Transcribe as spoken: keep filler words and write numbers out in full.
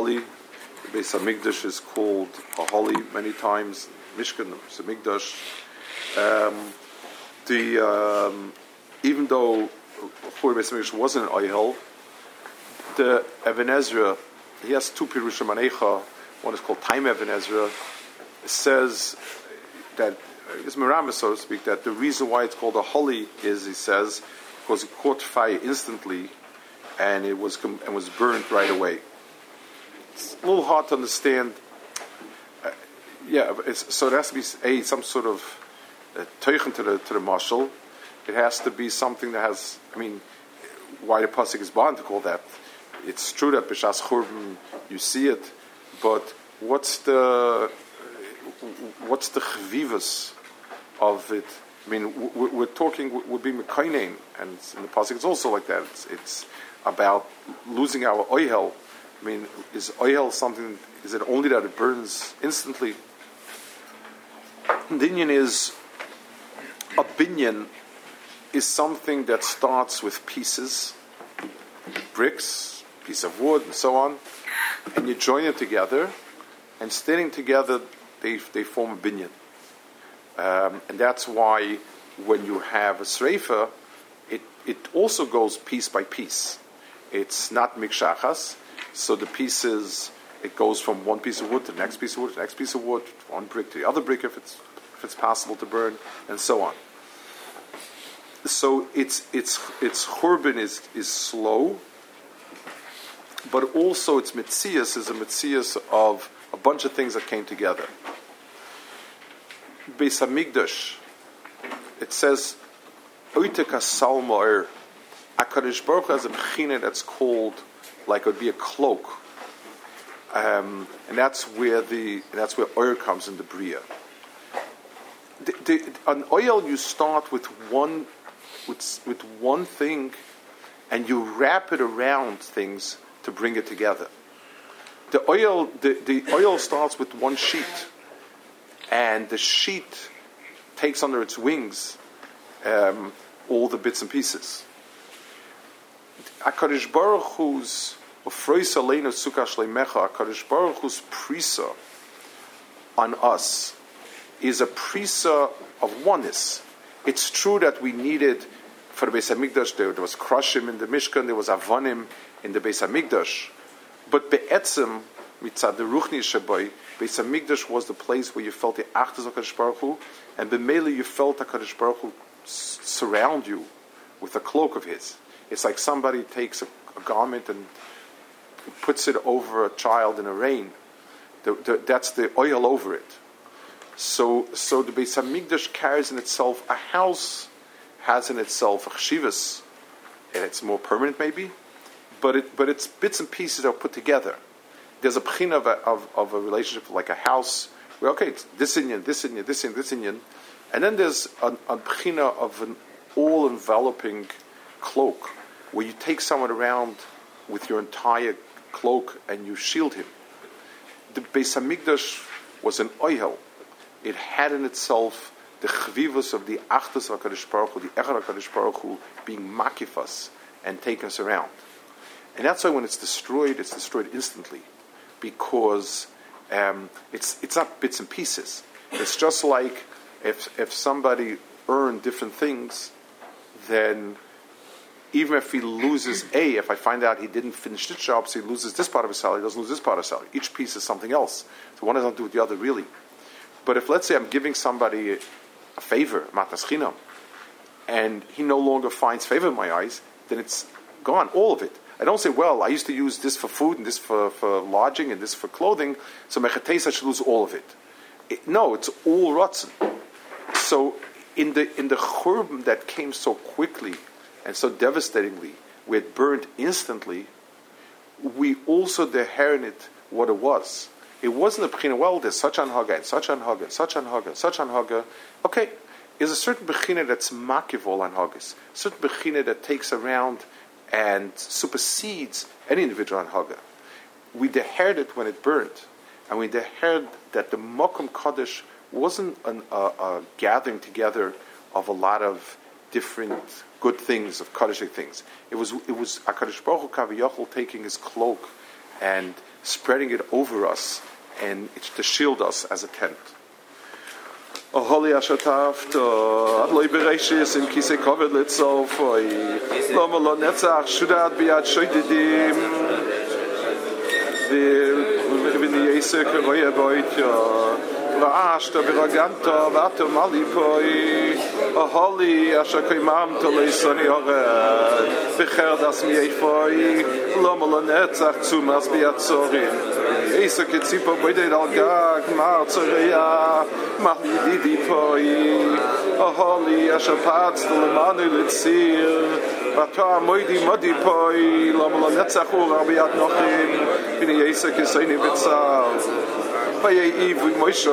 holy. The Beis Hamikdash is called a holy many times. Mishkan, Beis Hamikdash. Um, the um, even though Chur Beis Hamikdash wasn't an oihel, the Even Ezra, he has two Pirushim Anecha. One is called Time Even Ezra. It says that it's Meramis, so to speak, that the reason why it's called a holy is, he says, because it caught fire instantly, and it was com- and was burnt right away. It's a little hard to understand. Uh, yeah, it's, so there has to be a some sort of uh, teichen to the to the mashal. It has to be something that has. I mean, why the pasuk is bound to call that? It's true that b'shas churban you see it, but what's the what's the chvivus of it? I mean, we're talking, we're being mekaynein, and in the pasuk it's also like that. It's, it's about losing our oihel. I mean, is oihel something? Is it only that it burns instantly? The inyan is a binyan is something that starts with pieces, bricks, piece of wood, and so on, and you join them together, and standing together, they they form a binyan. Um, and that's why when you have a sreifa, it, it also goes piece by piece. It's not mikshachas, so the pieces, it goes from one piece of wood to the next piece of wood, to the next piece of wood, one brick to the other brick if it's if it's possible to burn, and so on. So it's it's its churban is is slow, but also its mitzias is a mitzias of a bunch of things that came together. Beis Hamikdash, it says, Oiteka Salmoir, HaKadosh Baruch Hu has a bechina that's called, like it would be a cloak. Um, and that's where the that's where oil comes in the Bria. The, the, an oil, you start with one with, with one thing, and you wrap it around things to bring it together. The oil, the, the oil starts with one sheet, and the sheet takes under its wings um, all the bits and pieces. HaKadosh Baruch Hu's Ufrois Aleinu Sukkah Shleimecha, HaKadosh Baruch Hu's prisa on us is a prisa of oneness. It's true that we needed, for the Beis Hamikdash, there, there was Krashim in the Mishkan, there was Avanim in the Beis Hamikdash, but Be'etzem, mitzad the Ruchni Shabai, Beis Hamikdash was the place where you felt the Achdus of HaKadosh Baruch Hu, and B'meili you felt HaKadosh Baruch Hu s- surround you with a cloak of His. It's like somebody takes a, a garment and puts it over a child in a rain. The, the, that's the oil over it. So, so the Beis Hamikdash carries in itself, a house has in itself a chshivas, and it's more permanent maybe, but it, but it's bits and pieces that are put together. There's a bechina of a, of, of a relationship like a house, where, okay, it's this inyan, this inyan, this inyan, this inyan, and then there's a, a bechina of an all-enveloping cloak, where you take someone around with your entire cloak and you shield him. The Beis Hamikdash was an oihel. It had in itself the chvivus of the Achdus of HaKadosh Baruch Hu, the Echad HaKadosh Baruch Hu, being makifas and taking us around. And that's why when it's destroyed, it's destroyed instantly. Because um, it's it's not bits and pieces. It's just like if if somebody earned different things, then even if he loses A, if I find out he didn't finish this job, so he loses this part of his salary, he doesn't lose this part of his salary. Each piece is something else. So one has nothing to do with the other, really. But if, let's say, I'm giving somebody a favor, matas chinam, and he no longer finds favor in my eyes, then it's gone, all of it. I don't say, well, I used to use this for food, and this for, for lodging, and this for clothing, so mechates, I should lose all of it. it no, it's all rotzen. So in the in the churban that came so quickly and so devastatingly, where it burned instantly, we also inherited what it was. It wasn't a bechina, well, there's such anhaga, and such anhaga, and such anhaga, and such anhaga. Okay, there's a certain bechina that's makiv all anhagas, a certain bechina that takes around and supersedes any individual anhaga. We inherited when it burned, and we inherited that the Mokum Kaddish wasn't an, a, a gathering together of a lot of different good things, of Kaddish things. It was it was HaKadosh Baruch Hu Kaviyachol taking his cloak and spreading it over us, and it's to shield us as a tent. O holy ashatafto, adloi bereshis in kisei koved litzofoi, lomo lo netzach shudat biad shoydidim, v'niyesek roye boityo, v'ashta v'raganto v'ato malipoi, o holy ashakoimam to leisoni ored, v'cherdas miefoi, lomo lo netzach tzumas biad zorin, Eisa ketzipo boided al gag, mar tzoreya, mar yididi poi, o holy ashapatz to lemanu litzir, v'atoa moidi modi poi, lomo lo netzach ur arbiat nochim, v'ni Eisa keseini b'tzar, v'yei ivu Moshe